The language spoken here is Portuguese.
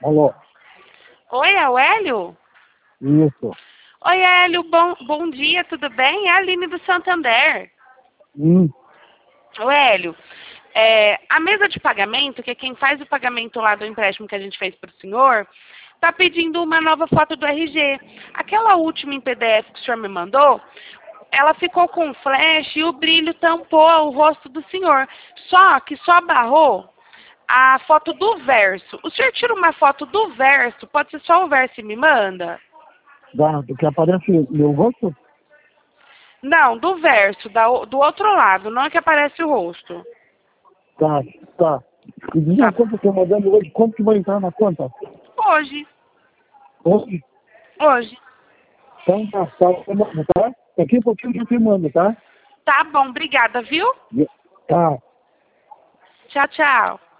Alô? Oi, é o Hélio? Isso. Oi, Hélio, bom dia, tudo bem? É a Aline do Santander. Hum, Ô, Hélio, a mesa de pagamento, que é quem faz o pagamento lá do empréstimo que a gente fez para o senhor, está pedindo uma nova foto do RG. Aquela última em PDF que o senhor me mandou, ela ficou com flash e o brilho tampou o rosto do senhor. Só que só barrou a foto do verso. O senhor tira uma foto do verso, pode ser só o verso e me manda? do que aparece meu rosto? Não, do verso, do outro lado, não é que aparece o rosto. Tá, tá. E diz uma Tá. coisa que eu mandando hoje, quanto que vai entrar na conta? Hoje. Hoje? Hoje. Então tá? Daqui a pouquinho eu te mando, tá? Tá bom, obrigada, viu? Tá. Tchau, tchau.